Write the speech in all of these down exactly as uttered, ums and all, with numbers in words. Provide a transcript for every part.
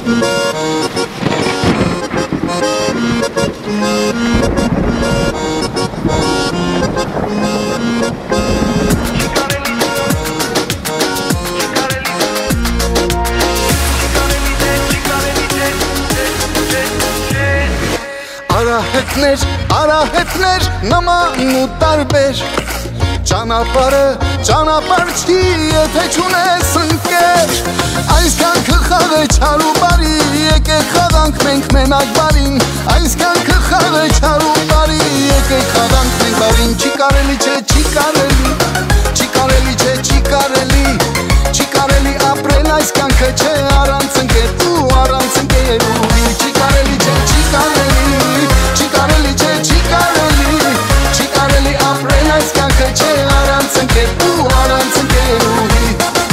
Արահետներ, արահետներ, նման ու տարբեր Ճանապարհը, ճանապարհ չի, եթե չունես ընկեր Այս կյանքը խաղ է չար ու բարի, եկեք խաղանք մենք մենակ բարին Այս կյանքը խաղ է չար ու բարի, եկեք խաղանք մենք բարին Չի կարելի չէ, չի կարելի, չի կարելի չէ, չի կարելի Չի կարելի ապրել այս կյանքը չէ առանց ընկեր ու առանց ընկերուհի Չի կարելի չէ, չի կարելի Չի կարելի չէ, չի կարելի Չի կարելի ապրել այս կյանքը չէ առանց ընկեր ու առանց ընկերուհի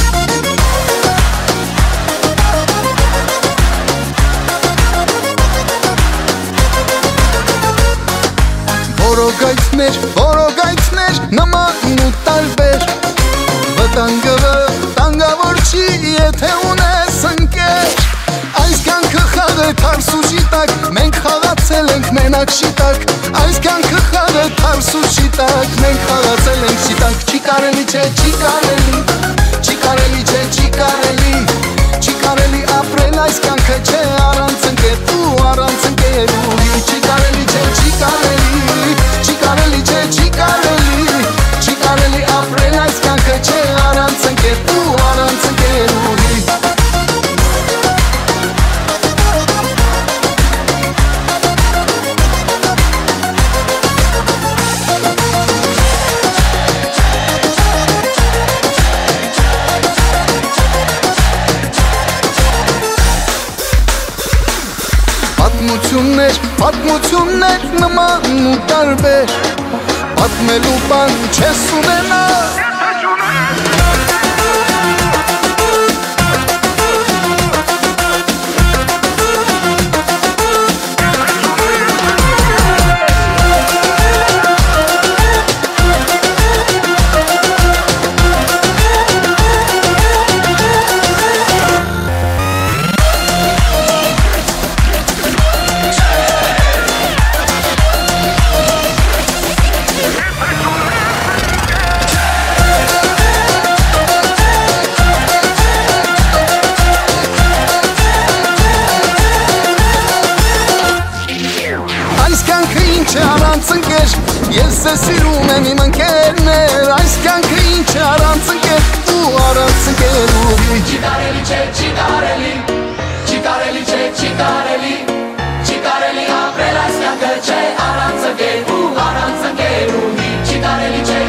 Որոգայթներ, որոգայթներ, նման ու տարբեր Վտանգը վտանգավոր չի, եթե ունես ընկեր Այս կյանքը խաղ է թարս ու շիտակ, մենք խաղացել ենք մենակ շիտակ Այս կյանքը խաղ է թարս ու շիտակ, մենք խաղացել ենք շիտակ Չի կարելի չէ, չի կարելի, չի կարելի չէ, չի կարելի Չի կարելի ապրել այս կյանքը չէ առանց ընկեր ու առանց ընկերուհի Չի կարելի չէ, չի կարելի, չի կարելի չէ, չի կարելի Չի կարելի ապրել այս կյանքը չէ առանց ընկեր ու առանց ընկերուհի Պատմություններ, պատմություններ նման ու տարբեր Պատմելու բան չես ունենա Ես է սիրում եմ իմ ընկերներ Այս կյանքը ինչ է առանց ընկեր ու առանց ընկերուհի Չի կարելի չէ, չի կարելի Չի կարելի չէ, չի կարելի Չի կարելի ապրել այս կյանքը չէ առանց ընկեր ու առանց ընկերուհի Չի կարելի չէ